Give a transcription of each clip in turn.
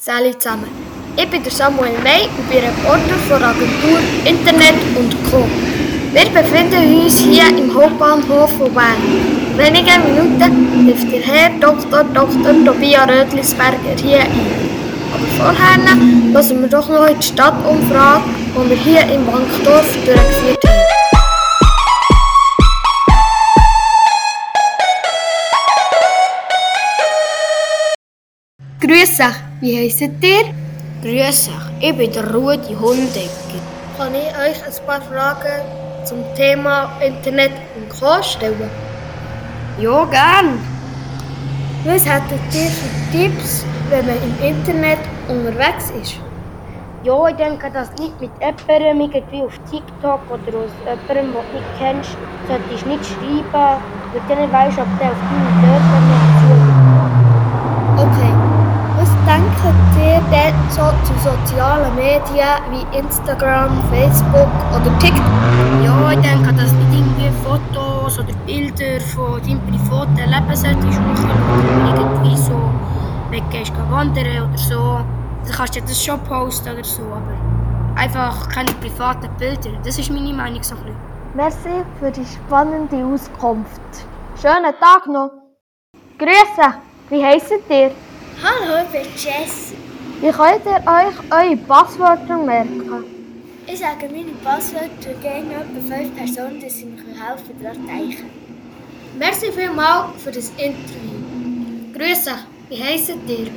Salut zusammen. Ich bin der Samuel May und bin Reporter von der Agentur Internet und Co. Wir befinden uns hier im Hauptbahnhof von Bern. In wenigen Minuten trifft der Herr Dr. Tobias Rödlisberger hier ein. Aber vorher hören wir doch noch in die Stadtumfrage, die wir hier im Bankdorf durchgeführt haben. Grüß euch, wie heisst ihr? Grüß euch, ich bin der Rudi Hundecker. Kann ich euch ein paar Fragen zum Thema Internet und Co. stellen? Ja, gern. Was hättet ihr für Tipps, wenn man im Internet unterwegs ist? Ja, ich denke, dass nicht mit jemandem irgendwie auf TikTok oder aus jemandem, den du nicht kennst, solltest du nicht schreiben, weil du nicht weißt, ob der auf deine Daten nicht zuhört. Okay. Was denkt ihr denn so zu sozialen Medien wie Instagram, Facebook oder TikTok? Ja, ich denke, dass du nicht irgendwie Fotos oder Bilder von deinem privaten Leben solltest machen oder irgendwie so weggehst wandern oder so. Dann kannst du das schon posten oder so, aber einfach keine privaten Bilder. Das ist meine Meinung so ein bisschen. Merci für die spannende Auskunft. Schönen Tag noch. Grüße, wie heisst ihr? Hallo, ich bin Jessie. Wie könnt ihr euch eure Passwörter merken? Ich sage meine Passwörter gegen etwa 5 Personen, dass sie mir helfen daran denken. Merci vielmals für das Interview. Grüße, wie heisst ihr?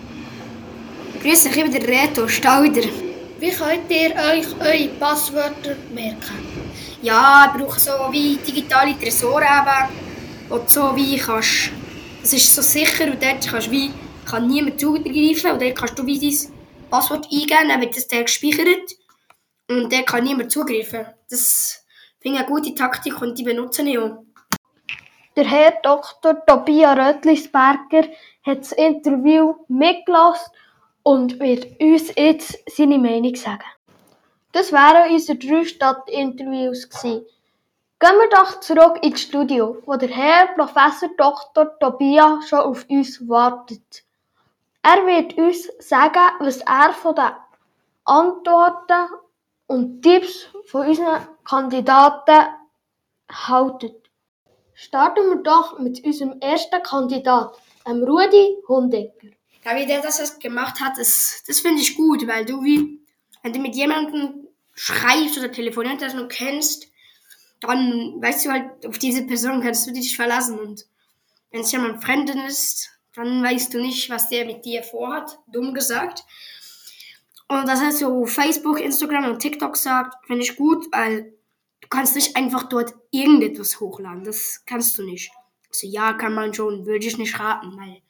Grüß dich, ich bin der Reto Stauder. Wie könnt ihr euch eure Passwörter merken? Ja, ich brauche so wie digitale Tresore eben, wo du so wie kannst. Es ist so sicher und dort kann niemand zugreifen und dort kannst du wie dein Passwort eingeben, dann wird das dann gespeichert und dort kann niemand zugreifen. Das finde ich eine gute Taktik und die benutze ich auch. Der Herr Dr. Tobias Rödlisberger hat das Interview mitgelassen und wird uns jetzt seine Meinung sagen. Das wären unsere 3 Stadtinterviews gewesen. Gehen wir doch zurück ins Studio, wo der Herr Professor Dr. Tobias schon auf uns wartet. Er wird uns sagen, was er von den Antworten und Tipps von unseren Kandidaten hält. Starten wir doch mit unserem ersten Kandidaten, Rudi Hundecker. Ja, wie der das gemacht hat, das finde ich gut, weil wenn du mit jemandem schreibst oder telefonierst, das du kennst, dann weißt du halt, auf diese Person kannst du dich verlassen. Und wenn es jemand Fremden ist, dann weißt du nicht, was der mit dir vorhat, dumm gesagt. Und das heißt so Facebook, Instagram und TikTok sagt, finde ich gut, weil du kannst nicht einfach dort irgendetwas hochladen. Das kannst du nicht. Also ja, kann man schon, würde ich nicht raten, weil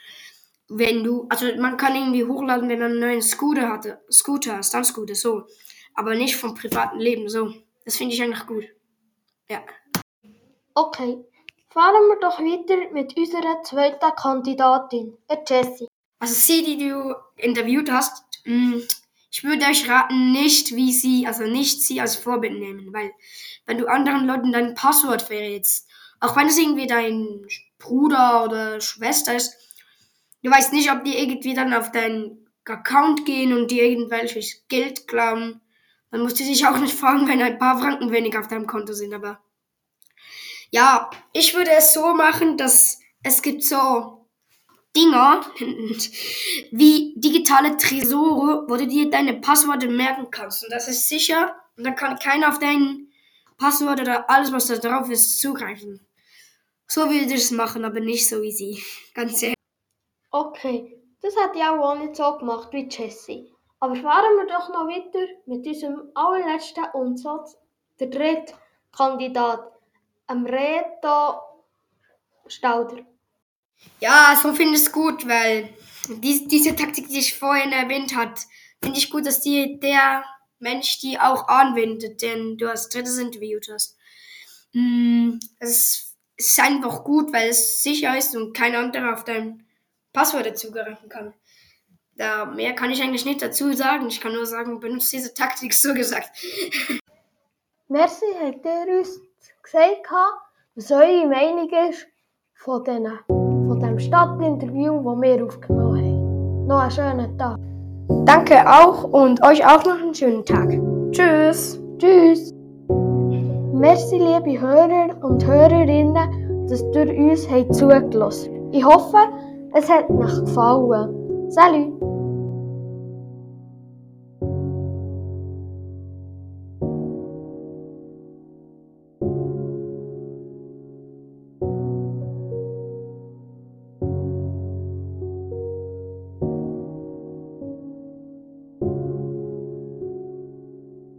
man kann irgendwie hochladen, wenn man einen neuen Scooter, Stunt-Scooter, so. Aber nicht vom privaten Leben, so. Das finde ich eigentlich gut. Ja. Okay, fahren wir doch weiter mit unserer zweiten Kandidatin, Jessie. Also sie, die du interviewt hast, ich würde euch raten, nicht sie als Vorbild nehmen, weil wenn du anderen Leuten dein Passwort verrätst, auch wenn es irgendwie dein Bruder oder Schwester ist, du weißt nicht, ob die irgendwie dann auf deinen Account gehen und dir irgendwelches Geld klauen. Dann musst du dich auch nicht fragen, wenn ein paar Franken weniger auf deinem Konto sind, aber ja, ich würde es so machen, dass es gibt so Dinger wie digitale Tresore, wo du dir deine Passwörter merken kannst. Und das ist sicher. Und dann kann keiner auf dein Passwort oder alles, was da drauf ist, zugreifen. So würde ich es machen, aber nicht so easy. Ganz ehrlich. Okay, das hat ich auch nicht so gemacht wie Jessie. Aber fahren wir doch noch weiter mit unserem allerletzten Umsatz, der dritte Kandidat, Reto Stauder. Ja, so finde ich es gut, weil diese Taktik, die ich vorhin erwähnt habe, finde ich gut, dass der Mensch die auch anwendet, den du als drittes interviewt hast. Es ist einfach gut, weil es sicher ist und kein anderer auf dein Passwort zugreifen kann. Mehr kann ich eigentlich nicht dazu sagen. Ich kann nur sagen, benutze diese Taktik, so gesagt. Merci, habt ihr uns gesagt, was eure Meinung ist von dem Stadtinterview, das wir aufgenommen haben. noch einen schönen Tag. Danke auch und euch auch noch einen schönen Tag. Tschüss. Tschüss. Merci, liebe Hörer und Hörerinnen, dass ihr uns zugelassen habt. Ich hoffe, es hat euch gefallen. Salut!